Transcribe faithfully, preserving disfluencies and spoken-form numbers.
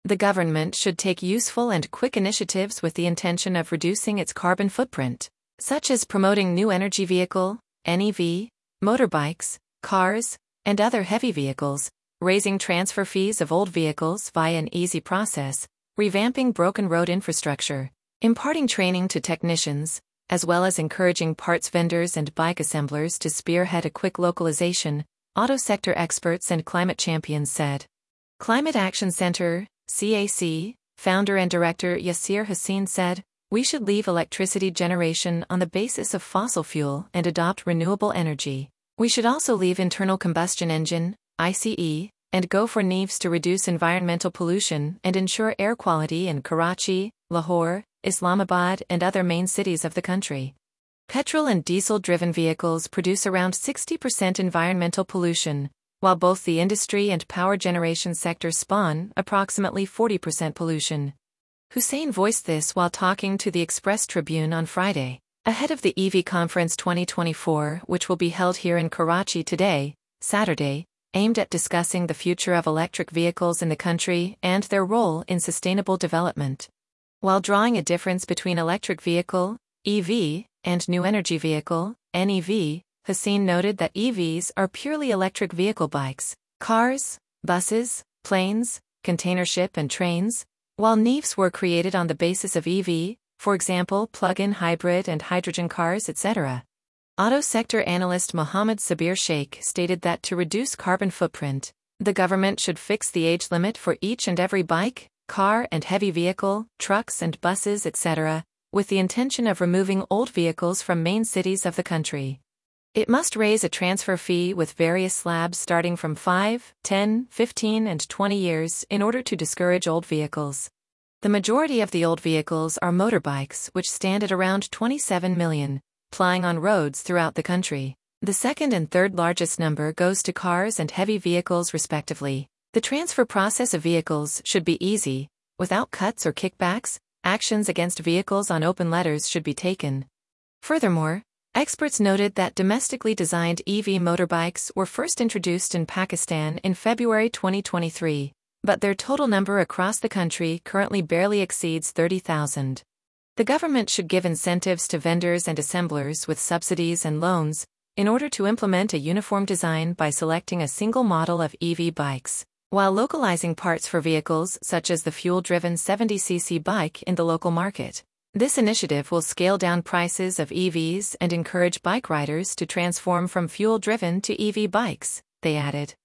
The government should take useful and quick initiatives with the intention of reducing its carbon footprint, such as promoting new energy vehicle, N E V, motorbikes, cars, and other heavy vehicles, raising transfer fees of old vehicles via an easy process, revamping broken road infrastructure, imparting training to technicians, as well as encouraging parts vendors and bike assemblers to spearhead a quick localization, auto sector experts and climate champions said. Climate Action Center, C A C, founder and director Yasir Hussein said, "We should leave electricity generation on the basis of fossil fuel and adopt renewable energy. We should also leave internal combustion engine, I C E, and go for N E Vs to reduce environmental pollution and ensure air quality in Karachi, Lahore, Islamabad and other main cities of the country." Petrol and diesel-driven vehicles produce around sixty percent environmental pollution, while both the industry and power generation sectors spawn approximately forty percent pollution. Hussein voiced this while talking to the Express Tribune on Friday, ahead of the E V Conference twenty twenty-four, which will be held here in Karachi today, Saturday, aimed at discussing the future of electric vehicles in the country and their role in sustainable development. While drawing a difference between electric vehicle, E V, and new energy vehicle, N E V, Hussein noted that E Vs are purely electric vehicle bikes, cars, buses, planes, container ship and trains, while N E Vs were created on the basis of E V, for example plug-in hybrid and hydrogen cars, et cetera. Auto sector analyst Mohammed Sabir Sheikh stated that to reduce carbon footprint, the government should fix the age limit for each and every bike, car and heavy vehicle, trucks and buses, et cetera, with the intention of removing old vehicles from main cities of the country. It must raise a transfer fee with various slabs starting from five, ten, fifteen and twenty years in order to discourage old vehicles. The majority of the old vehicles are motorbikes, which stand at around twenty-seven million, plying on roads throughout the country. The second and third largest number goes to cars and heavy vehicles respectively. The transfer process of vehicles should be easy, without cuts or kickbacks. Actions against vehicles on open letters should be taken. Furthermore, experts noted that domestically designed E V motorbikes were first introduced in Pakistan in February twenty twenty-three, but their total number across the country currently barely exceeds thirty thousand. The government should give incentives to vendors and assemblers with subsidies and loans, in order to implement a uniform design by selecting a single model of E V bikes, while localizing parts for vehicles such as the fuel-driven seventy c c bike in the local market. This initiative will scale down prices of E Vs and encourage bike riders to transform from fuel-driven to E V bikes, they added.